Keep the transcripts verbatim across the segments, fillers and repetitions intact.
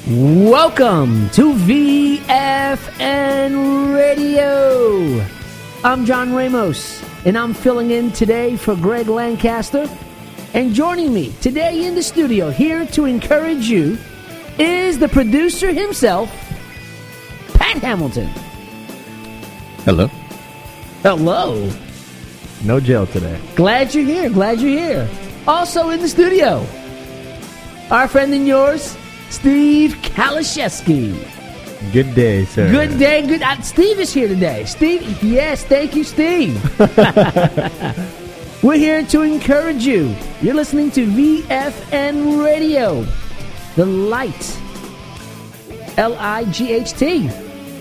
Welcome to V F N Radio. I'm John Ramos, and I'm filling in today for Greg Lancaster. And joining me today in the studio, here to encourage you, is the producer himself, Pat Hamilton. Hello. Hello. No jail today. Glad you're here. Glad you're here. Also in the studio, our friend and yours, Steve Kaliszewski. Good day, sir. Good day. Good. Uh, Steve is here today. Steve, yes, thank you, Steve. We're here to encourage you. You're listening to V F N Radio, the light, L I G H T.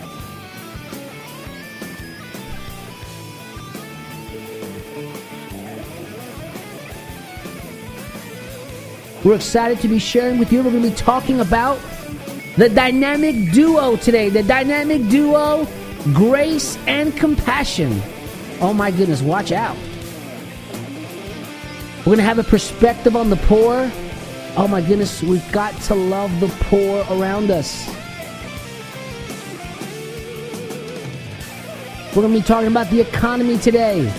We're excited to be sharing with you. We're going to be talking about the dynamic duo today. The dynamic duo, grace and compassion. Oh my goodness, watch out. We're going to have a perspective on the poor. Oh my goodness, we've got to love the poor around us. We're going to be talking about the economy today.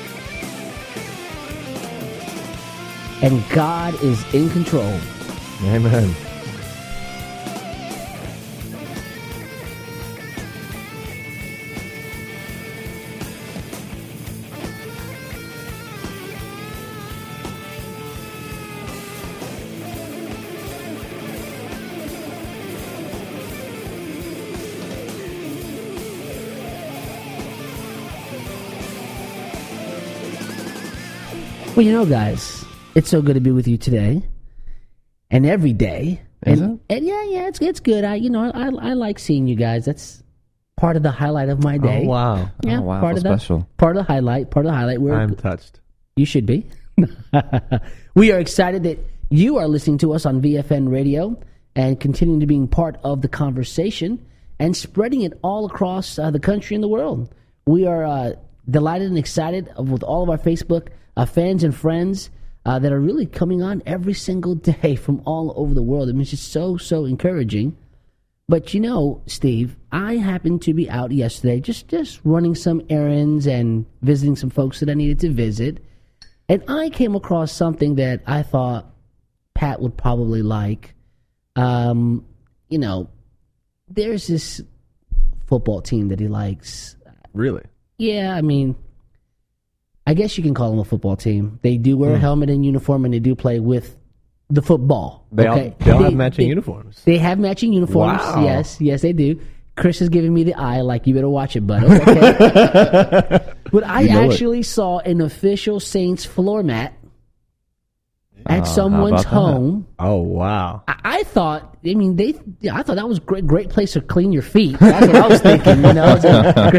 And God is in control. Amen. Well, you know, guys, it's so good to be with you today and every day. Is and, it? and yeah, yeah, it's it's good. I, you know, I I like seeing you guys. That's part of the highlight of my day. Oh, wow. Yeah, Oh, wow, part how of the special. part of the highlight. Part of the highlight. We're, I'm touched. You should be. We are excited that you are listening to us on V F N Radio and continuing to being part of the conversation and spreading it all across uh, the country and the world. We are uh, delighted and excited with all of our Facebook uh, fans and friends uh, that are really coming on every single day from all over the world. I mean, it's just so, so encouraging. But you know, Steve, I happened to be out yesterday just, just running some errands and visiting some folks that I needed to visit. And I came across something that I thought Pat would probably like. Um, you know, there's this football team that he likes. Really? Yeah, I mean, I guess you can call them a football team. They do wear a helmet and uniform, and they do play with the football. They okay? all, they all They- have matching they- uniforms. They have matching uniforms. Wow. Yes, yes, they do. Chris is giving me the eye like, you better watch it, bud. Okay. But I You know it. actually saw an official Saints floor mat at Oh, someone's how about that? home. Oh, wow. I, I thought, I mean, they. Yeah, I thought that was a great, great place to clean your feet. That's what I was thinking. You know, It's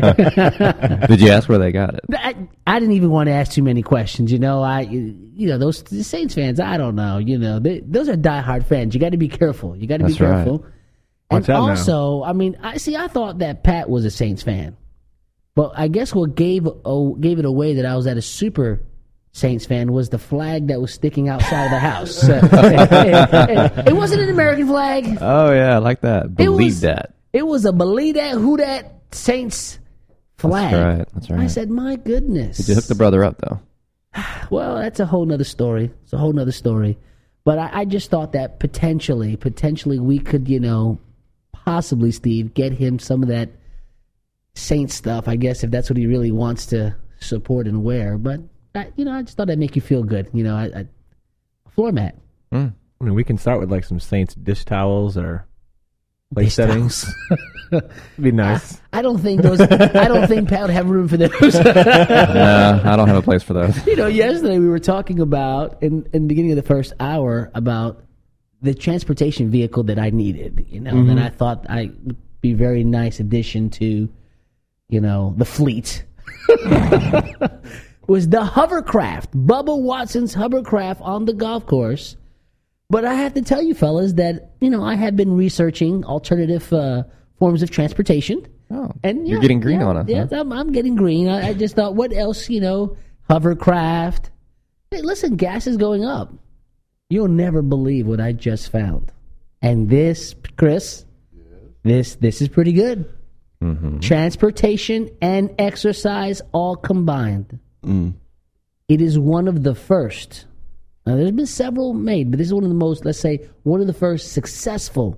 a- Did you ask where they got it? I, I didn't even want to ask too many questions. You know, I, you know, those the Saints fans. I don't know. You know, they, those are diehard fans. You got to be careful. You got to be That's right. careful. And Watch out now. also, I mean, I see. I thought that Pat was a Saints fan, but I guess what gave oh, gave it away that I was at a super Saints fan was the flag that was sticking outside of the house. Uh, it, it, it wasn't an American flag. Oh, yeah, I like that. Believe was- that. It was a believe that who that Saints flag. That's right. That's right. I said, my goodness. Did you hook the brother up, though? Well, that's a whole nother story. It's a whole nother story. But I, I just thought that potentially, potentially we could, you know, possibly, Steve, get him some of that Saints stuff, I guess, if that's what he really wants to support and wear. But, I, you know, I just thought that'd make you feel good. You know, I, I, floor mat. Mm. I mean, we can start with like some Saints dish towels or place Dish settings. It'd be nice. I don't think those, I don't think Pat would have room for those. No, I don't have a place for those. You know, yesterday we were talking about, in, in the beginning of the first hour, about the transportation vehicle that I needed, you know, Mm-hmm. that I thought I would be a very nice addition to, you know, the fleet. Was the hovercraft, Bubba Watson's hovercraft on the golf course. But I have to tell you, fellas, that, you know, I have been researching alternative uh, forms of transportation. Oh, And you're yeah, getting green yeah, on us. Yeah, huh? I'm, I'm getting green. I, I just thought, what else, you know, hovercraft. Hey, listen, gas is going up. You'll never believe what I just found. And this, Chris, this this is pretty good. Mm-hmm. Transportation and exercise all combined. Mm. It is one of the first. Now, there's been several made, but this is one of the most, let's say, one of the first successful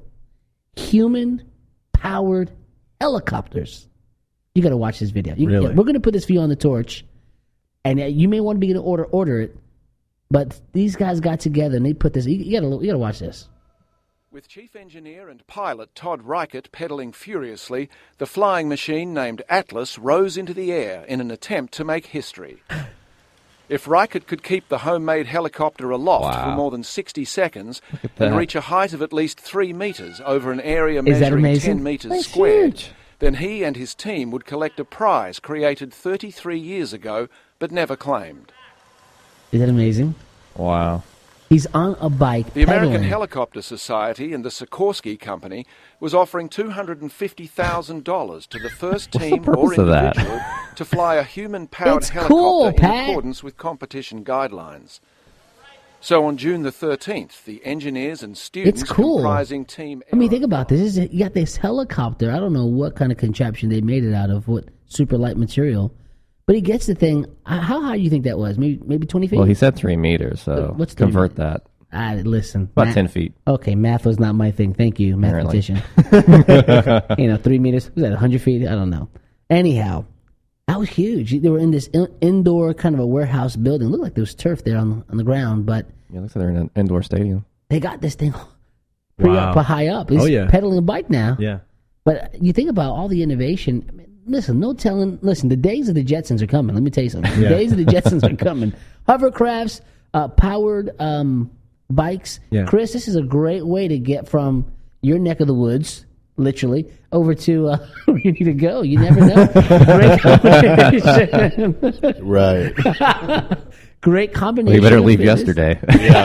human-powered helicopters. You got to watch this video. You, Really? yeah, we're going to put this for you on the torch, and uh, you may want to be able to order order it. But these guys got together and they put this. You got to you got to watch this. With Chief Engineer and pilot Todd Reichert pedaling furiously, the flying machine named Atlas rose into the air in an attempt to make history. If Reichert could keep the homemade helicopter aloft Wow. for more than sixty seconds at and that. reach a height of at least three metres over an area Is that measuring amazing? ten metres That's squared, huge. then he and his team would collect a prize created thirty-three years ago but never claimed. Is that amazing? Wow. He's on a bike The pedaling. American Helicopter Society and the Sikorsky Company was offering two hundred fifty thousand dollars to the first What's the team or purpose of that? individual to fly a human-powered It's helicopter cool, in Pat. accordance with competition guidelines. So on June the thirteenth, the engineers and students It's cool. comprising Team I mean, Aero- think about this. this is, you got this helicopter. I don't know what kind of contraption they made it out of, what super light material. But he gets the thing. uh, How high do you think that was? Maybe maybe twenty feet? Well, he said three meters, so What's three convert meters? that. Ah, listen. About math- ten feet. Okay, math was not my thing. Thank you, Apparently. mathematician. You know, three meters. Was that one hundred feet? I don't know. Anyhow, that was huge. They were in this in- indoor kind of a warehouse building. It looked like there was turf there on, on the ground, but Yeah, looks like they're in an indoor stadium. they got this thing pretty Wow. up high up. He's Oh, yeah. pedaling a bike now. Yeah. But you think about all the innovation. I mean, listen, no telling. Listen, the days of the Jetsons are coming. Let me tell you something. The Yeah. days of the Jetsons are coming. Hovercrafts, uh, powered um, bikes. Yeah. Chris, this is a great way to get from your neck of the woods, literally, over to uh, where you need to go. You never know. Great combination. Right. Great combination. Well, you better of leave fitness. yesterday.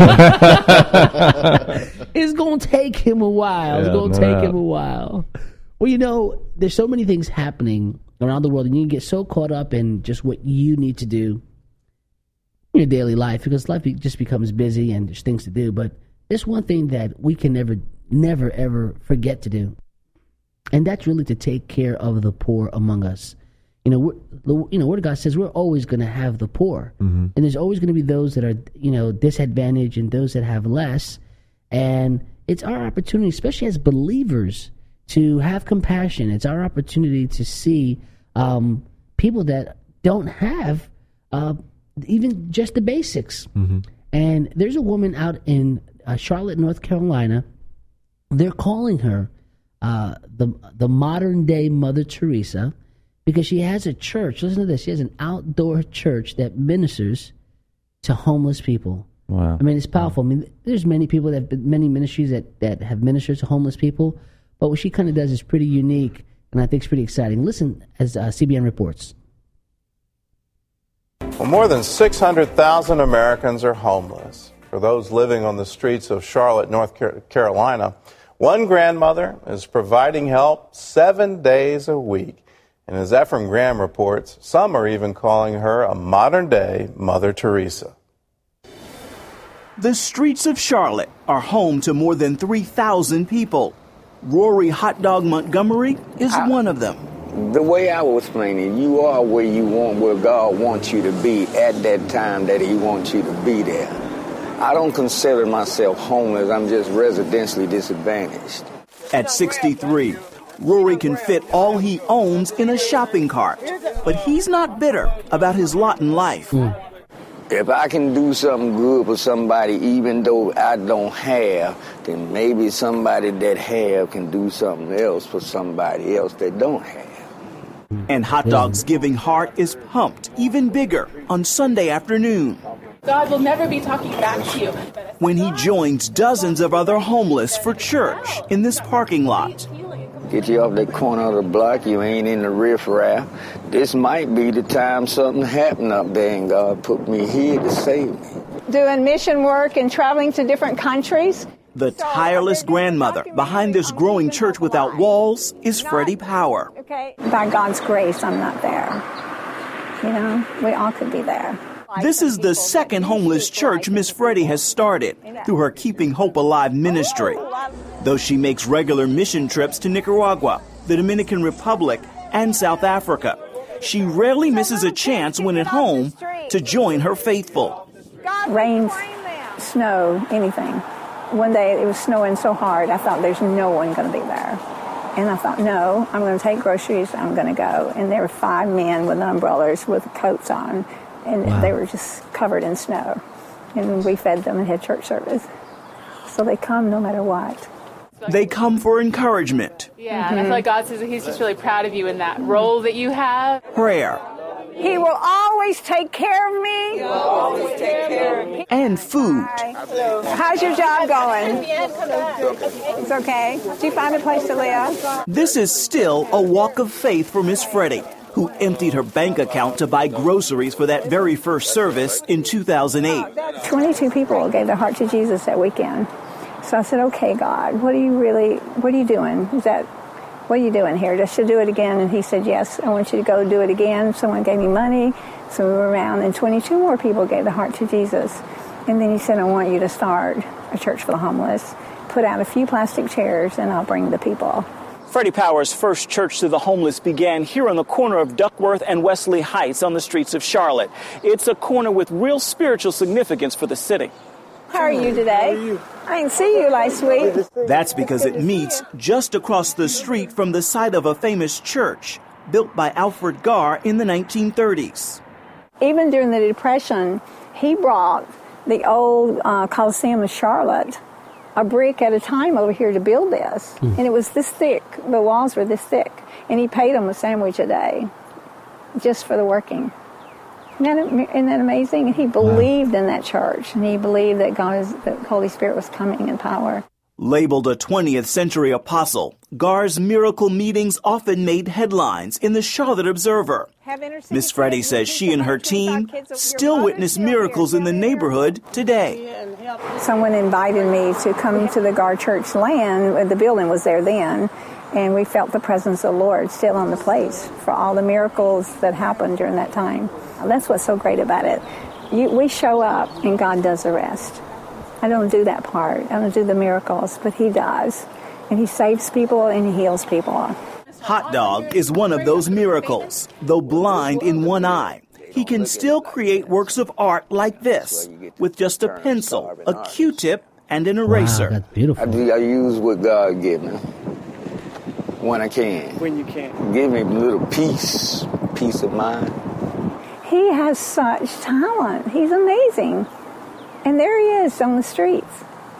It's going to take him a while. It's Yeah, going to no take doubt. him a while. Well, you know, there's so many things happening around the world, and you get so caught up in just what you need to do in your daily life because life be- just becomes busy and there's things to do. But there's one thing that we can never, never, ever forget to do, and that's really to take care of the poor among us. You know, we're, the you know, Word of God says we're always going to have the poor, and there's always going to be those that are, you know, disadvantaged and those that have less. And it's our opportunity, especially as believers, to have compassion. It's our opportunity to see um, people that don't have uh, even just the basics. And there's a woman out in uh, Charlotte, North Carolina. They're calling her uh, the the modern day Mother Teresa because she has a church. Listen to this. She has an outdoor church that ministers to homeless people. Wow. I mean, it's powerful. I mean, there's many people that many ministries that, that have ministered to homeless people, but what she kind of does is pretty unique, and I think it's pretty exciting. Listen as uh, C B N reports. Well, more than six hundred thousand Americans are homeless. For those living on the streets of Charlotte, North Car- Carolina, one grandmother is providing help seven days a week. And as Ephraim Graham reports, some are even calling her a modern-day Mother Teresa. The streets of Charlotte are home to more than three thousand people. Rory Hot Dog Montgomery is one of them. The way I was explaining, you are where you want, where God wants you to be at that time that He wants you to be there. I don't consider myself homeless. I'm just residentially disadvantaged. At sixty-three, Rory can fit all he owns in a shopping cart. But he's not bitter about his lot in life. If I can do something good for somebody, even though I don't have, then maybe somebody that have can do something else for somebody else that don't have. And Hot Dog's giving heart is pumped even bigger on Sunday afternoon God will never be talking back to you. when he joins dozens of other homeless for church in this parking lot. Get you off that corner of the block, you ain't in the riffraff. This might be the time something happened up there and God put me here to save me. Doing mission work and traveling to different countries. The tireless grandmother behind this growing church without walls is Freddie Power. Okay. By God's grace, I'm not there. You know, we all could be there. This is the second homeless church Miss Freddie has started through her Keeping Hope Alive ministry. though she makes regular mission trips to Nicaragua, the Dominican Republic, and South Africa. She rarely misses a chance when at home to join her faithful. Rain, snow, anything. One day it was snowing so hard, I thought there's no one going to be there. And I thought, no, I'm going to take groceries, I'm going to go. And there were five men with umbrellas with coats on, and wow. They were just covered in snow. And we fed them and had church service. So they come no matter what. They come for encouragement. Yeah, mm-hmm. And I feel like God says that He's just really proud of you in that role that you have. Prayer. He will always take care of me. He will always take care of me. And food. How's your job going? It's okay. Did you find a place to live? This is still a walk of faith for Miss Freddie, who emptied her bank account to buy groceries for that very first service in two thousand eight. twenty-two people gave their heart to Jesus that weekend. So I said, okay, God, what are you really, what are you doing? Is that, what are you doing here? Just to do it again? And he said, yes, I want you to go do it again. Someone gave me money. So we were around, and twenty-two more people gave their heart to Jesus. And then he said, I want you to start a church for the homeless. Put out a few plastic chairs, and I'll bring the people. Freddie Power's first church to the homeless began here on the corner of Duckworth and Wesley Heights on the streets of Charlotte. It's a corner with real spiritual significance for the city. How are you today? Are you? I didn't see you last week. That's because it meets just across the street from the site of a famous church built by Alfred Garr in the nineteen thirties. Even during the Depression, he brought the old uh, Coliseum of Charlotte a brick at a time over here to build this. Mm. And it was this thick. The walls were this thick. And he paid them a sandwich a day just for the working. Isn't that, isn't that amazing? And he believed wow. in that church. And he believed that God is, the Holy Spirit was coming in power. Labeled a twentieth century apostle, Garr's miracle meetings often made headlines in the Charlotte Observer. Miss Freddie says she and her team still witness miracles in the neighborhood today. Someone invited me to come to the Garr Church land. The building was there then, and we felt the presence of the Lord still on the place for all the miracles that happened during that time. That's what's so great about it. You, we show up, and God does the rest. I don't do that part. I don't do the miracles, but he does. And he saves people and he heals people. Hot Dog is one of those miracles. Though blind in one eye, he can still create works of art like this with just a pencil, a Q-tip, and an eraser. Wow, that's beautiful. I, do, I use what God gives me when I can. When you can. Give me a little peace, peace of mind. He has such talent. He's amazing. And there he is on the streets.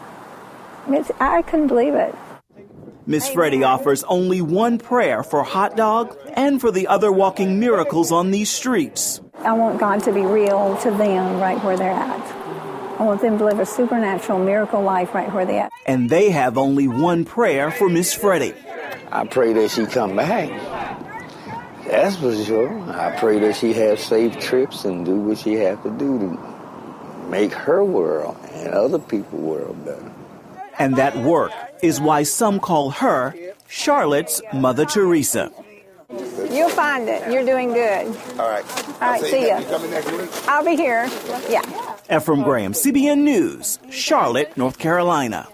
It's, I couldn't believe it. Miss Freddie offers only one prayer for Hot Dog and for the other walking miracles on these streets. I want God to be real to them right where they're at. I want them to live a supernatural miracle life right where they're at. And they have only one prayer for Miss Freddie. I pray that she come back. That's for sure. I pray that she has safe trips and do what she has to do to make her world and other people's world better. And that work is why some call her Charlotte's Mother Teresa. You'll find it. You're doing good. All right. All right, see ya. You coming next week? I'll be here. Yeah. Ephraim Graham, C B N News, Charlotte, North Carolina.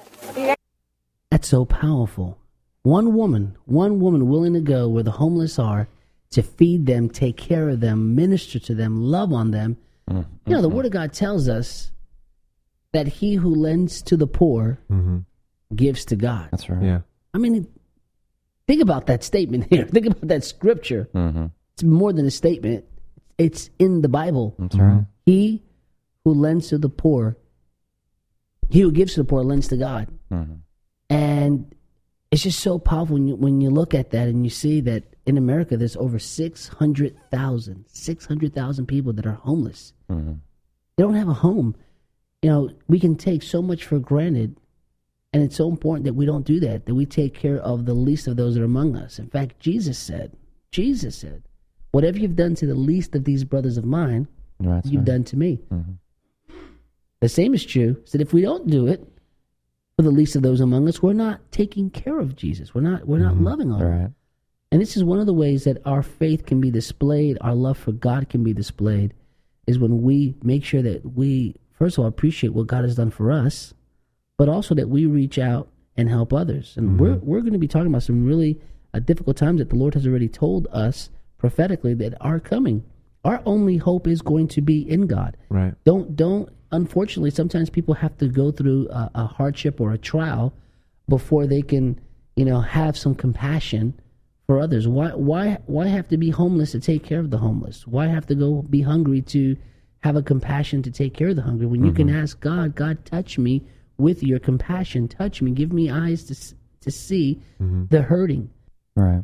That's so powerful. One woman, one woman willing to go where the homeless are to feed them, take care of them, minister to them, love on them. Mm-hmm. You know, the Word of God tells us that he who lends to the poor mm-hmm. gives to God. That's right. Yeah. I mean, think about that statement here. Think about that scripture. Mm-hmm. It's more than a statement. It's in the Bible. That's right. He who lends to the poor, he who gives to the poor lends to God. Mm-hmm. And it's just so powerful when you, when you look at that and you see that in America there's over six hundred thousand, six hundred thousand people that are homeless. Mm-hmm. They don't have a home. You know, we can take so much for granted, and it's so important that we don't do that, that we take care of the least of those that are among us. In fact, Jesus said, Jesus said, whatever you've done to the least of these brothers of mine, That's you've right. done to me. Mm-hmm. The same is true, is that if we don't do it for the least of those among us, we're not taking care of Jesus. We're not, we're not mm-hmm. loving on him. Right. And this is one of the ways that our faith can be displayed, our love for God can be displayed, is when we make sure that we, first of all, appreciate what God has done for us, but also that we reach out and help others. And Mm-hmm. we're we're going to be talking about some really uh, difficult times that the Lord has already told us prophetically that are coming. Our only hope is going to be in God. Right. Don't don't. Unfortunately, sometimes people have to go through a, a hardship or a trial before they can, you know, have some compassion for others. Why why why have to be homeless to take care of the homeless? Why have to go be hungry to have a compassion to take care of the hungry? When you can ask God, God, touch me with your compassion. Touch me. Give me eyes to to see the hurting. Right.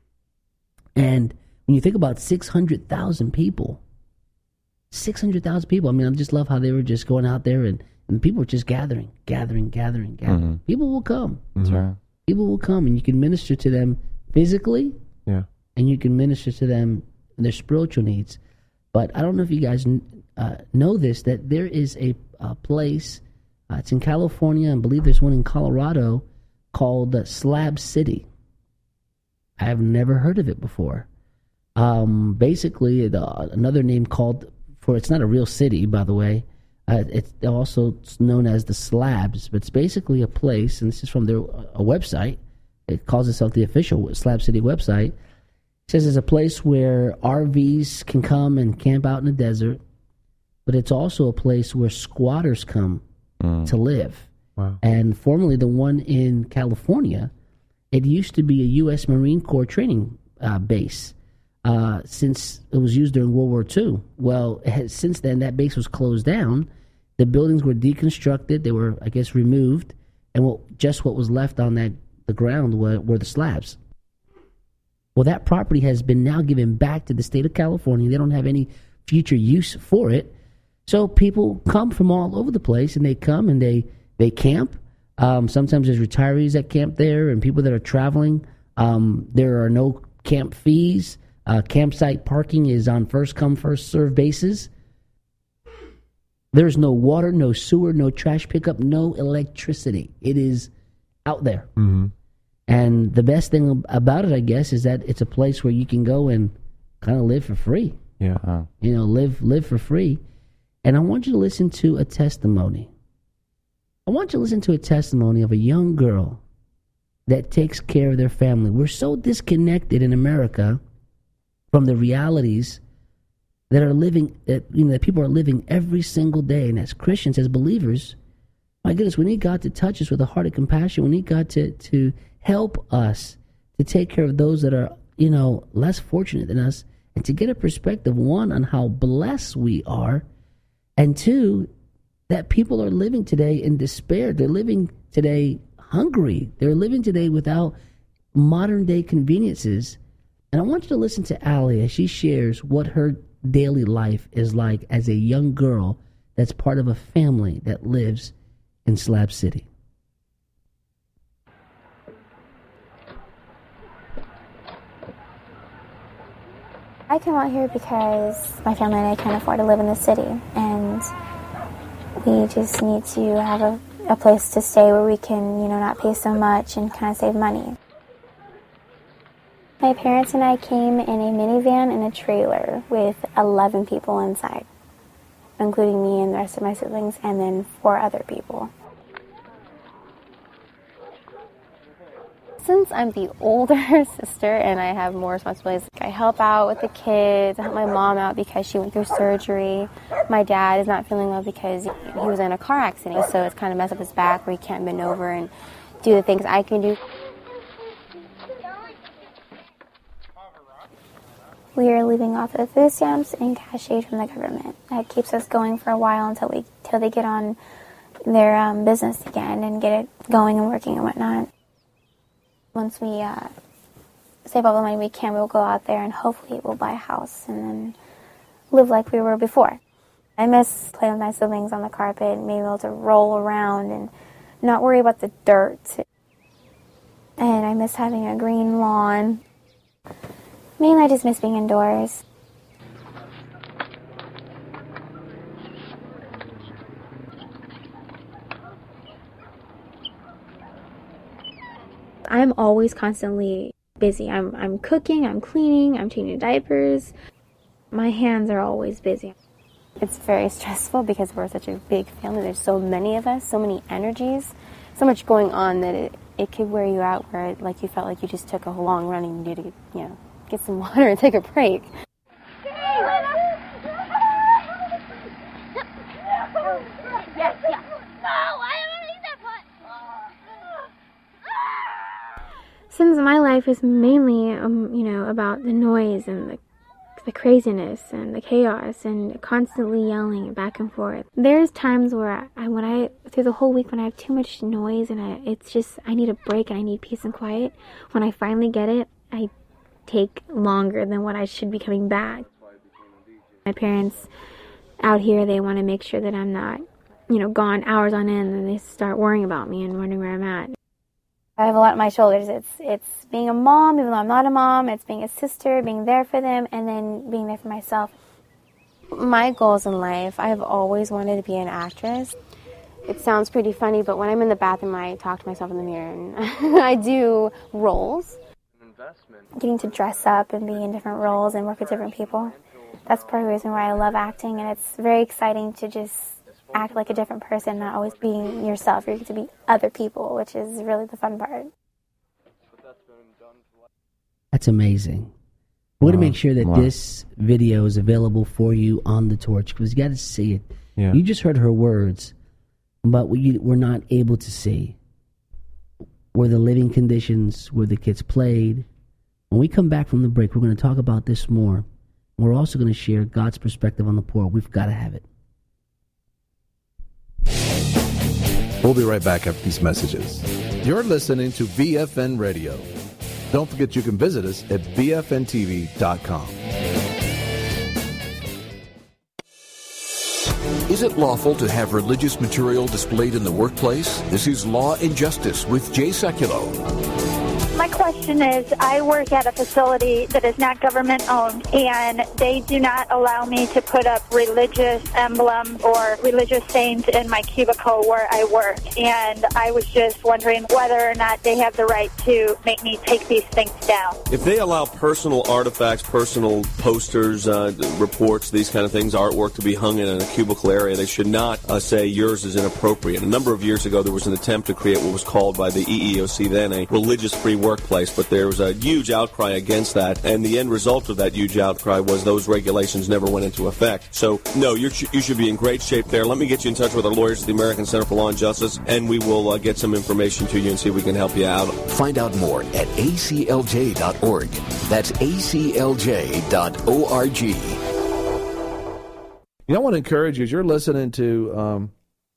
And when you think about six hundred thousand people, six hundred thousand people, I mean, I just love how they were just going out there and, and people were just gathering, gathering, gathering, gathering. Mm-hmm. People will come. That's right. People will come, and you can minister to them physically, Yeah. and you can minister to them in their spiritual needs. But I don't know if you guys uh, know this, that there is a, a place, uh, it's in California, and I believe there's one in Colorado, called uh, Slab City. I have never heard of it before. Um, basically, the, another name called, for it's not a real city, by the way, uh, it's also known as the Slabs, but it's basically a place, and this is from their a website. It calls itself the official Slab City website. It says it's a place where R Vs can come and camp out in the desert, but it's also a place where squatters come Mm. to live. Wow. And formerly, the one in California, it used to be a U S Marine Corps training uh, base. Uh, since it was used during World War Two. Well, it has, since then, that base was closed down. The buildings were deconstructed. They were, I guess, removed. And what, just what was left on that the ground were, were the slabs. Well, that property has been now given back to the state of California. They don't have any future use for it. So people come from all over the place, and they come and they, they camp. Um, sometimes there's retirees that camp there and people that are traveling. Um, there are no camp fees. Uh, campsite parking is on first come, first serve basis. There's no water, no sewer, no trash pickup, no electricity. It is out there. Mm-hmm. And the best thing about it, I guess, is that it's a place where you can go and kind of live for free. Yeah. Wow. You know, live live for free. And I want you to listen to a testimony. I want you to listen to a testimony of a young girl that takes care of their family. We're so disconnected in America from the realities that are living, that you know, that people are living every single day. And as Christians, as believers, my goodness, we need God to touch us with a heart of compassion. We need God to to help us to take care of those that are, you know, less fortunate than us, and to get a perspective, one, on how blessed we are, and two, that people are living today in despair. They're living today hungry. They're living today without modern day conveniences. And I want you to listen to Allie as she shares what her daily life is like as a young girl that's part of a family that lives in Slab City. I came out here because my family and I can't afford to live in the city, and we just need to have a, a place to stay where we can, you know, not pay so much and kind of save money. My parents and I came in a minivan and a trailer with eleven people inside, including me and the rest of my siblings, and then four other people. Since I'm the older sister and I have more responsibilities, I help out with the kids, I help my mom out because she went through surgery. My dad is not feeling well because he was in a car accident, so it's kind of messed up his back where he can't bend over and do the things I can do. We are living off of food stamps and cash aid from the government. That keeps us going for a while until we till they get on their um, business again and get it going and working and whatnot. Once we uh, save all the money we can, we'll go out there and hopefully we'll buy a house and then live like we were before. I miss playing with my siblings on the carpet, being able to roll around and not worry about the dirt. And I miss having a green lawn. Mainly I just miss being indoors. I'm always constantly busy. I'm I'm cooking, I'm cleaning, I'm changing diapers. My hands are always busy. It's very stressful because we're such a big family. There's so many of us, so many energies so much going on that it, it could wear you out where it, like you felt like you just took a long run and you needed to, you know, get some water and take a break. Yes, yes. No, I don't need that part. Since my life is mainly, um, you know, about the noise and the, the craziness and the chaos and constantly yelling back and forth, there's times where I, I, when I, through the whole week when I have too much noise and I, it's just, I need a break and I need peace and quiet, when I finally get it, I take longer than what I should be coming back. My parents out here, they want to make sure that I'm not, you know, gone hours on end, and they start worrying about me and wondering where I'm at. I have a lot on my shoulders. It's it's being a mom, even though I'm not a mom. It's being a sister, being there for them, and then being there for myself. My goals in life, I've always wanted to be an actress. It sounds pretty funny, but when I'm in the bathroom, I talk to myself in the mirror, and I do roles. Getting to dress up and be in different roles and work with different people. That's part of the reason why I love acting, and it's very exciting to just act like a different person, not always being yourself. You get to be other people, which is really the fun part. That's amazing. We're going to Wow. make sure that Wow. this video is available for you on the Torch, because you got to see it. Yeah. You just heard her words, but we were not able to see where the living conditions, where the kids played. When we come back from the break, we're going to talk about this more. We're also going to share God's perspective on the poor. We've got to have it. We'll be right back after these messages. You're listening to V F N Radio. Don't forget you can visit us at V F N T V dot com. Is it lawful to have religious material displayed in the workplace? This is Law and Justice with Jay Sekulow. My question is, I work at a facility that is not government-owned, and they do not allow me to put up religious emblems or religious sayings in my cubicle where I work. And I was just wondering whether or not they have the right to make me take these things down. If they allow personal artifacts, personal posters, uh, reports, these kind of things, artwork to be hung in a cubicle area, they should not uh, say yours is inappropriate. A number of years ago, there was an attempt to create what was called by the E E O C then a religious-free workplace, but there was a huge outcry against that, and the end result of that huge outcry was those regulations never went into effect. So, no, you're, you should be in great shape there. Let me get you in touch with our lawyers at the American Center for Law and Justice, and we will uh, get some information to you and see if we can help you out. Find out more at A C L J dot org. That's A C L J dot org. You know, I want to encourage you, as you're listening to um,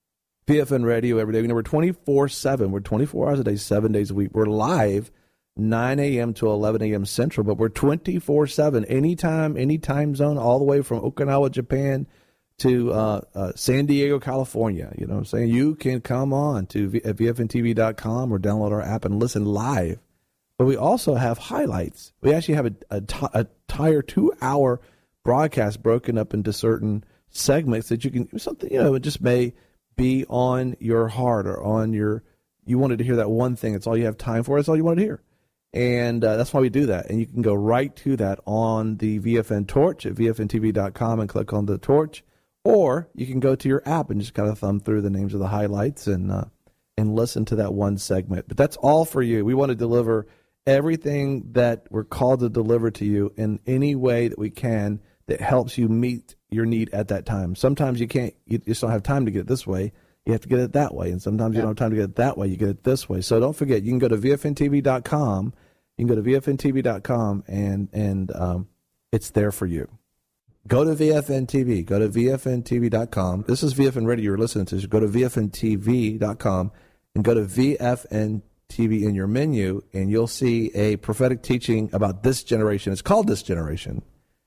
V F N Radio every day, you know, we're twenty-four seven. We're twenty-four hours a day, seven days a week. We're live nine a.m. to eleven a.m. Central, but we're twenty-four seven, anytime, any time zone, all the way from Okinawa, Japan to uh, uh, San Diego, California. You know what I'm saying? You can come on to v- V F N T V dot com or download our app and listen live. But we also have highlights. We actually have a, a, t- a entire two-hour broadcast broken up into certain segments that you can, something, you know, it just may be on your heart or on your, you wanted to hear that one thing. It's all you have time for. That's all you wanted to hear. And uh, that's why we do that. And you can go right to that on the V F N Torch at V F N T V dot com and click on the Torch. Or you can go to your app and just kind of thumb through the names of the highlights and uh, and listen to that one segment. But that's all for you. We want to deliver everything that we're called to deliver to you in any way that we can that helps you meet your need at that time. Sometimes you can't, you just don't have time to get it this way. You have to get it that way. And sometimes you don't have time to get it that way. You get it this way. So don't forget, you can go to V F N T V dot com. You can go to V F N T V dot com and, and um, it's there for you. Go to V F N T V. Go to V F N T V dot com. This is V F N Radio you're listening to. So go to V F N T V dot com and go to V F N T V in your menu, and you'll see a prophetic teaching about this generation. It's called This Generation.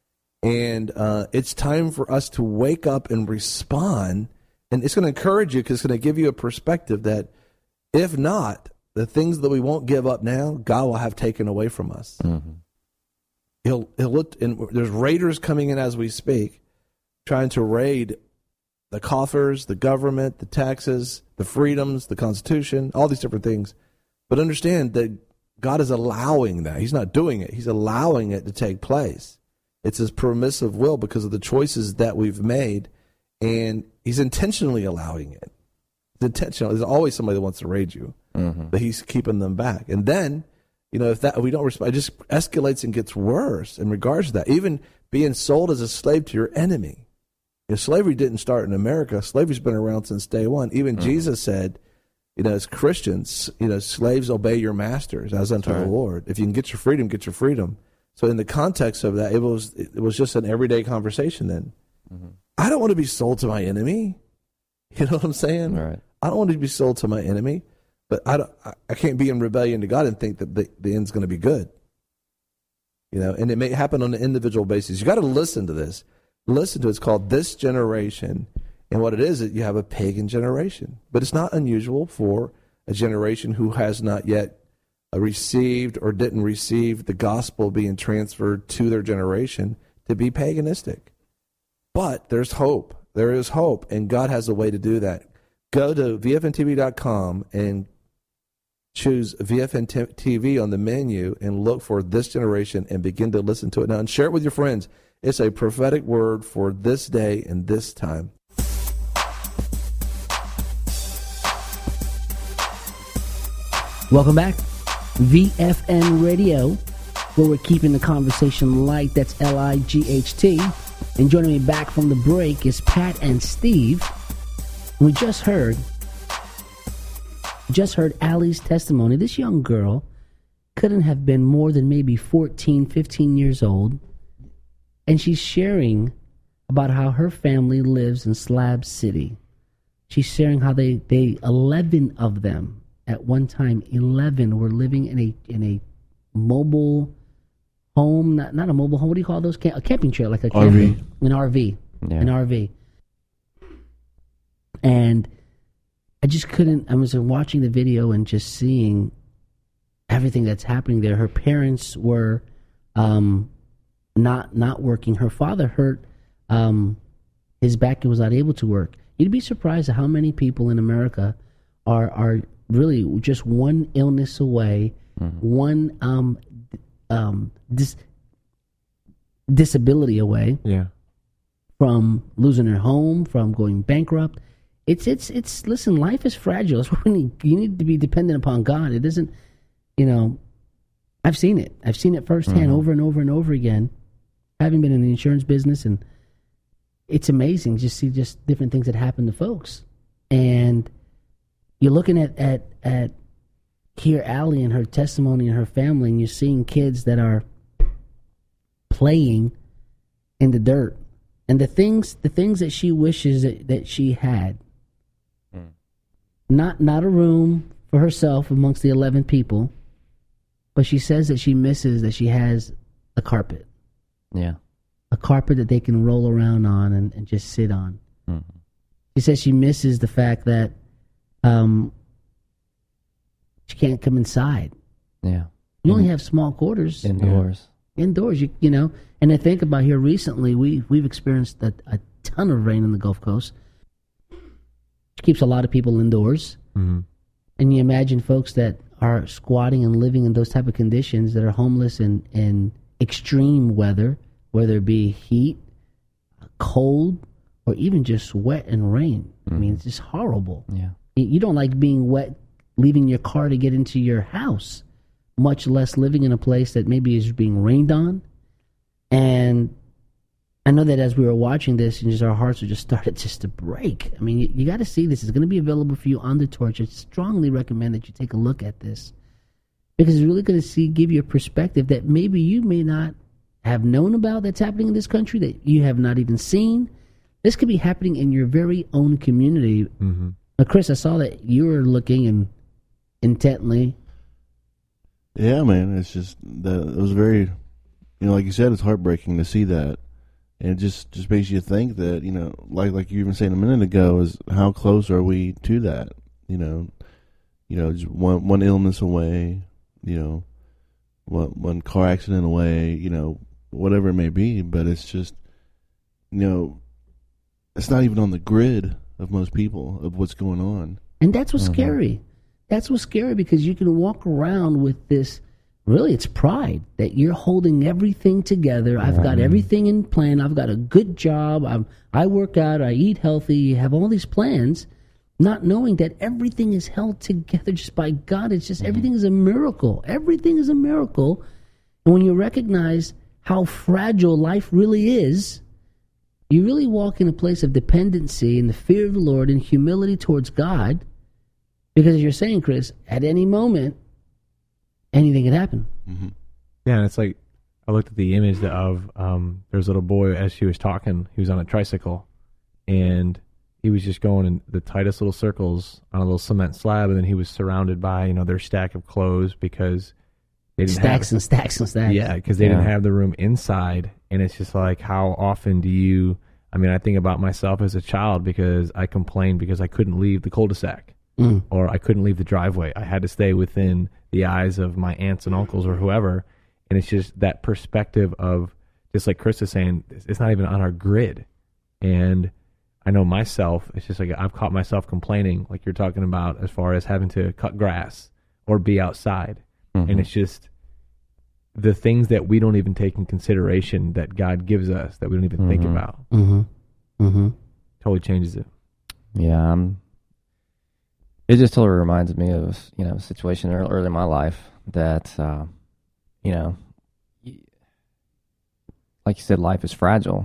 And uh, it's time for us to wake up and respond. And it's going to encourage you because it's going to give you a perspective that if not, the things that we won't give up now, God will have taken away from us. Mm-hmm. He'll, he'll look, and there's raiders coming in as we speak, trying to raid the coffers, the government, the taxes, the freedoms, the Constitution, all these different things. But understand that God is allowing that. He's not doing it. He's allowing it to take place. It's his permissive will because of the choices that we've made, and he's intentionally allowing it. It's intentional. There's always somebody that wants to raid you, mm-hmm. but he's keeping them back. And then, you know, if that if we don't respond, it just escalates and gets worse in regards to that. Even being sold as a slave to your enemy. You know, slavery didn't start in America. Slavery's been around since day one. Even mm-hmm. Jesus said, you know, as Christians, you know, slaves obey your masters as unto right. the Lord. If you can get your freedom, get your freedom. So in the context of that, it was it was just an everyday conversation then. Mm-hmm. I don't want to be sold to my enemy. You know what I'm saying? Right. I don't want to be sold to my enemy, but I, don't, I can't be in rebellion to God and think that the, the end's going to be good. You know, and it may happen on an individual basis. You got to listen to this. Listen to it. It's called This Generation. And what it is, is you have a pagan generation. But it's not unusual for a generation who has not yet received or didn't receive the gospel being transferred to their generation to be paganistic. But there's hope. There is hope, and God has a way to do that. Go to V F N T V dot com and choose V F N T V on the menu and look for This Generation and begin to listen to it now and share it with your friends. It's a prophetic word for this day and this time. Welcome back. V F N Radio, where we're keeping the conversation light. That's L I G H T. And joining me back from the break is Pat and Steve. We just heard, just heard Allie's testimony. This young girl couldn't have been more than maybe fourteen, fifteen years old. And she's sharing about how her family lives in Slab City. She's sharing how they, they eleven of them, at one time, eleven were living in a in a mobile home, not not a mobile home. What do you call those? Camp, a camping trailer, like a camping, R V. An R V, yeah. an R V. And I just couldn't. I was watching the video and just seeing everything that's happening there. Her parents were um, not not working. Her father hurt um, his back and was not able to work. You'd be surprised at how many people in America are are really just one illness away, mm-hmm. one um, um, dis- disability away, yeah. from losing their home, from going bankrupt. It's it's it's. Listen, life is fragile. That's why we need, you need to be dependent upon God. It isn't, you know. I've seen it. I've seen it firsthand, mm-hmm. over and over and over again. Having been in the insurance business, and it's amazing just see just different things that happen to folks. And you're looking at at at here, Allie and her testimony and her family, and you're seeing kids that are playing in the dirt, and the things the things that she wishes that, that she had. Mm. Not not a room for herself amongst the eleven people, but she says that she misses that she has a carpet. Yeah. A carpet that they can roll around on and, and just sit on. Mm-hmm. She says she misses the fact that um, she can't come inside. Yeah. You only have small quarters. Indoors. Yeah. Indoors, you you know. And I think about here recently, we, we've experienced a, a ton of rain in the Gulf Coast. Which keeps a lot of people indoors. Mm-hmm. And you imagine folks that are squatting and living in those type of conditions, that are homeless in, in extreme weather, whether it be heat, cold, or even just wet and rain. Mm-hmm. I mean, it's just horrible. Yeah. You don't like being wet, leaving your car to get into your house, much less living in a place that maybe is being rained on. And I know that as we were watching this, and just our hearts were just started just to break. I mean, you, you got to see this. It's going to be available for you on the Torch. I strongly recommend that you take a look at this, because it's really going to see give you a perspective that maybe you may not have known about that's happening in this country, that you have not even seen. This could be happening in your very own community. Mm-hmm. Now, Chris, I saw that you were looking and intently. Yeah, man, it's just that it was very, you know, like you said, it's heartbreaking to see that, and it just just makes you think that, you know, like like you even saying a minute ago, is how close are we to that? You know, you know, just one one illness away, you know, one one car accident away, you know, whatever it may be, but it's just, you know, it's not even on the grid of most people of what's going on. And that's what's uh-huh. scary. That's what's scary, because you can walk around with this, really it's pride, that you're holding everything together. I've got everything in plan. I've got a good job. I'm, I work out. I eat healthy. You have all these plans. not knowing that everything is held together just by God. It's just, mm-hmm. everything is a miracle. Everything is a miracle. And when you recognize how fragile life really is, you really walk in a place of dependency and the fear of the Lord and humility towards God. Because as you're saying, Chris, at any moment, anything could happen. Mm-hmm. Yeah, and it's like, I looked at the image of, um, there was a little boy, as she was talking, he was on a tricycle, and he was just going in the tightest little circles on a little cement slab, and then he was surrounded by, you know, their stack of clothes because they didn't stacks have, and stacks and stacks. Yeah, because they yeah. didn't have the room inside, and it's just like, how often do you, I mean, I think about myself as a child because I complained because I couldn't leave the cul-de-sac, mm. or I couldn't leave the driveway. I had to stay within the eyes of my aunts and uncles or whoever, and it's just that perspective of, just like Chris is saying, it's not even on our grid, and I know myself, it's just like I've caught myself complaining, like you're talking about, as far as having to cut grass or be outside. Mm-hmm. And it's just the things that we don't even take in consideration that God gives us that we don't even mm-hmm. think about. Mm-hmm. Mm-hmm. Totally changes it. Yeah. Um, it just totally reminds me of, you know, a situation early, early in my life that, uh, you know, like you said, life is fragile.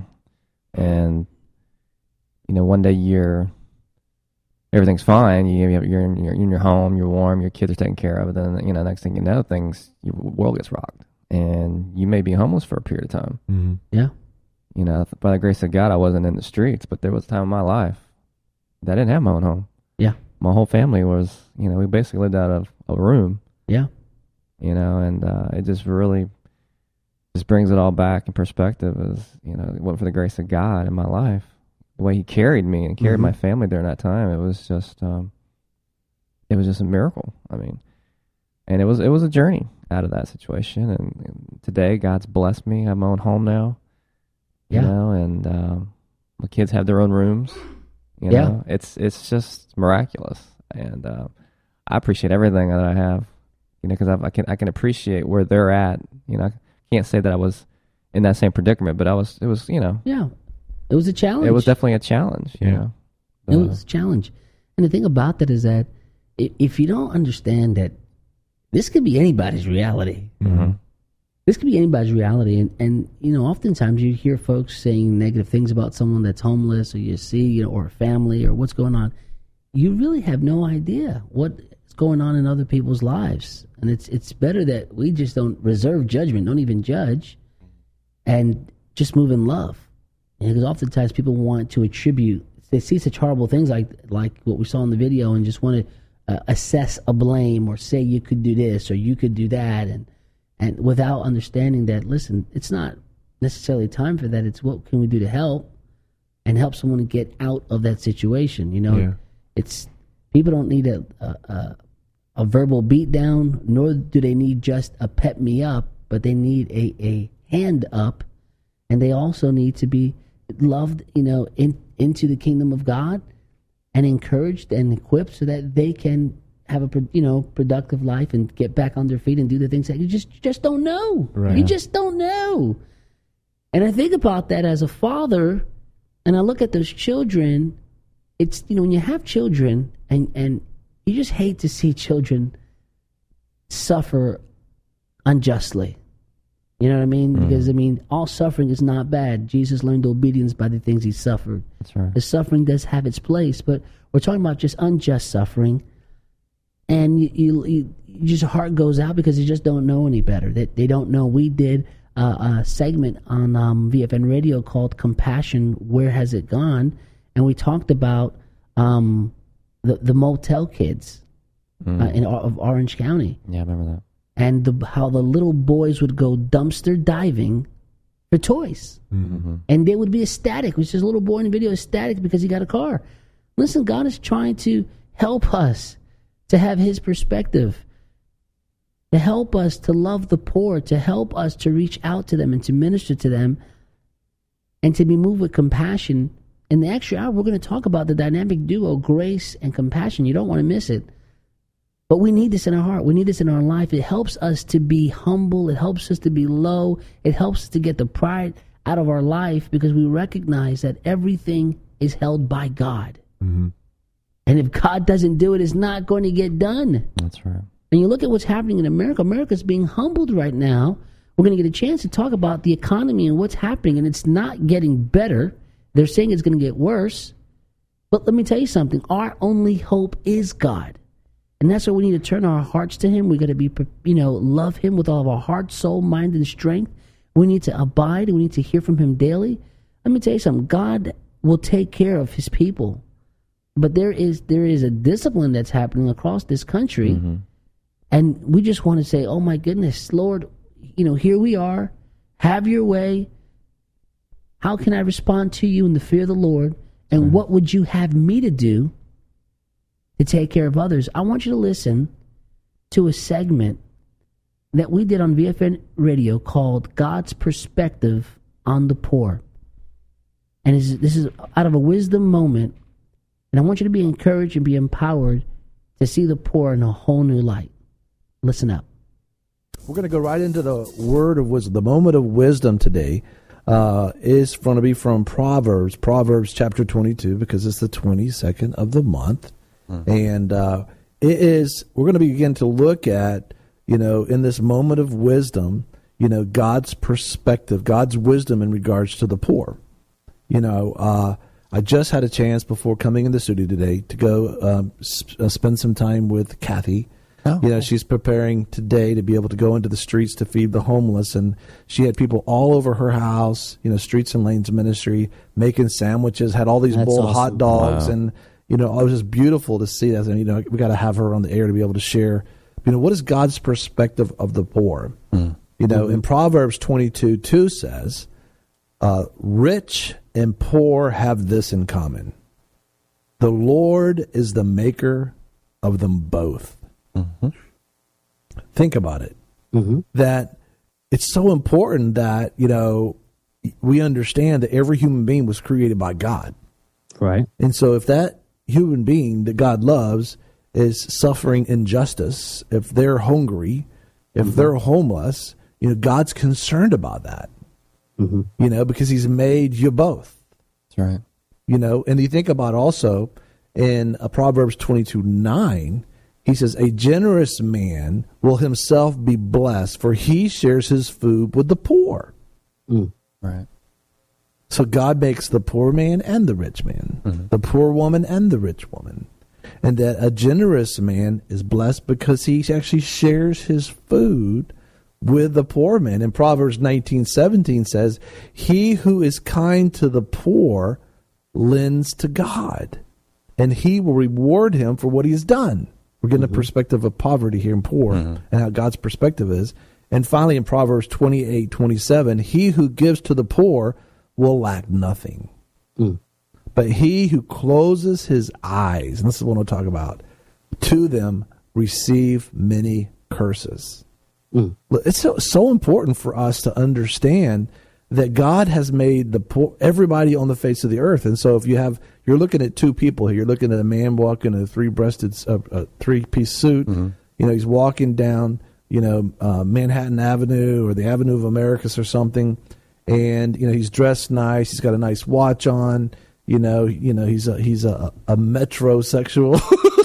And you know, one day you're, everything's fine. You, you're in your, in your home, you're warm, your kids are taken care of. But then, you know, next thing you know, things, your world gets rocked, and you may be homeless for a period of time. Mm-hmm. Yeah. You know, by the grace of God, I wasn't in the streets, but there was a time in my life that I didn't have my own home. Yeah. My whole family was, you know, we basically lived out of a room. Yeah. You know, and uh, it just really just brings it all back in perspective. As you know, it wasn't for the grace of God in my life, the way he carried me and carried mm-hmm. my family during that time, it was just, um, it was just a miracle. I mean, and it was, it was a journey out of that situation. And, and today God's blessed me. I have my own home now, you yeah. know, and, um, my kids have their own rooms, you yeah. know, it's, it's just miraculous. And, uh, I appreciate everything that I have, you know, cause I, I can, I can appreciate where they're at. You know, I can't say that I was in that same predicament, but I was, it was, you know, yeah. It was a challenge. It was definitely a challenge. You yeah. know? It was a challenge. And the thing about that is that if you don't understand that this could be anybody's reality, mm-hmm. this could be anybody's reality. And, and, you know, oftentimes you hear folks saying negative things about someone that's homeless, or you see, you know, or a family, or what's going on. You really have no idea what's going on in other people's lives. And it's, it's better that we just don't reserve judgment, don't even judge, and just move in love. Because oftentimes people want to attribute, they see such horrible things like like what we saw in the video, and just want to uh, assess a blame or say you could do this or you could do that, and and without understanding that, listen, it's not necessarily time for that. It's what can we do to help and help someone to get out of that situation. You know, yeah. it's people don't need a, a a a verbal beat down, nor do they need just a pep me up, but they need a a hand up, and they also need to be loved, you know, in, into the kingdom of God, and encouraged and equipped so that they can have a, you know, productive life and get back on their feet and do the things that you just you just don't know. Right. You just don't know. And I think about that as a father, and I look at those children. It's, you know, when you have children, and and you just hate to see children suffer unjustly. You know what I mean? Mm. Because, I mean, all suffering is not bad. Jesus learned obedience by the things he suffered. That's right. The suffering does have its place, but we're talking about just unjust suffering. And you, you, you, you just, your heart goes out because you just don't know any better. That they, they don't know. We did a, a segment on um, V F N Radio called Compassion, Where Has It Gone? And we talked about um, the, the motel kids mm. uh, in of Orange County. Yeah, I remember that. And the, how the little boys would go dumpster diving for toys. Mm-hmm. And they would be ecstatic. Which is a little boy in the video ecstatic because he got a car. Listen, God is trying to help us to have his perspective, to help us to love the poor, to help us to reach out to them and to minister to them, and to be moved with compassion. In the extra hour, we're going to talk about the dynamic duo, grace and compassion. You don't want to miss it. But we need this in our heart. We need this in our life. It helps us to be humble. It helps us to be low. It helps us to get the pride out of our life because we recognize that everything is held by God. Mm-hmm. And if God doesn't do it, it's not going to get done. That's right. And you look at what's happening in America. America's being humbled right now. We're going to get a chance to talk about the economy and what's happening, and it's not getting better. They're saying it's going to get worse. But let me tell you something. Our only hope is God. And that's why we need to turn our hearts to him. We got to be, you know, love him with all of our heart, soul, mind, and strength. We need to abide, and we need to hear from him daily. Let me tell you something. God will take care of his people. But there is there is a discipline that's happening across this country. Mm-hmm. And we just want to say, oh, my goodness, Lord, you know, here we are. Have your way. How can I respond to you in the fear of the Lord? And mm-hmm. what would you have me to do to take care of others? I want you to listen to a segment that we did on V F N Radio called God's Perspective on the Poor. And this is, this is out of a wisdom moment. And I want you to be encouraged and be empowered to see the poor in a whole new light. Listen up. We're going to go right into the word of wisdom. The moment of wisdom today uh, is going to be from Proverbs, Proverbs chapter twenty-two, because it's the twenty-second of the month. Mm-hmm. And uh, it is, we're going to begin to look at, you know, in this moment of wisdom, you know, God's perspective, God's wisdom in regards to the poor. You know, uh, I just had a chance before coming in the studio today to go um, sp- uh, spend some time with Kathy. Oh. You know, she's preparing today to be able to go into the streets to feed the homeless, and she had people all over her house, you know, Streets and Lanes Ministry, making sandwiches, had all these That's bowl awesome. hot dogs, Wow. and, you know, it was just beautiful to see that. And, you know, we got to have her on the air to be able to share, you know, what is God's perspective of the poor? Mm. You know, mm-hmm. in Proverbs twenty-two two says, uh, rich and poor have this in common. The Lord is the maker of them both. Mm-hmm. Think about it. Mm-hmm. That it's so important that, you know, we understand that every human being was created by God. Right. And so if that human being that God loves is suffering injustice, if they're hungry, if mm-hmm. they're homeless, you know, God's concerned about that. Mm-hmm. You know, because he's made you both. That's right. You know, and you think about also in uh, Proverbs twenty-two nine, he says, a generous man will himself be blessed, for he shares his food with the poor. Mm. Right. So God makes the poor man and the rich man, mm-hmm. the poor woman and the rich woman. And that a generous man is blessed because he actually shares his food with the poor man. And Proverbs nineteen seventeen says, he who is kind to the poor lends to God, and he will reward him for what he has done. We're getting mm-hmm. a perspective of poverty here and poor, mm-hmm. and how God's perspective is. And finally, in Proverbs twenty-eight twenty-seven, he who gives to the poor will lack nothing. Mm. But he who closes his eyes, and this is what we'll talk about, to them receive many curses. Mm. It's so, so important for us to understand that God has made the poor, everybody on the face of the earth. And so if you have, you're looking at two people here, you're looking at a man walking in a three-breasted, uh, a three-piece suit. Mm-hmm. You know, he's walking down, you know, uh, Manhattan Avenue or the Avenue of Americus or something. And, you know, he's dressed nice. He's got a nice watch on. You know, you know, he's a, he's a, a metrosexual.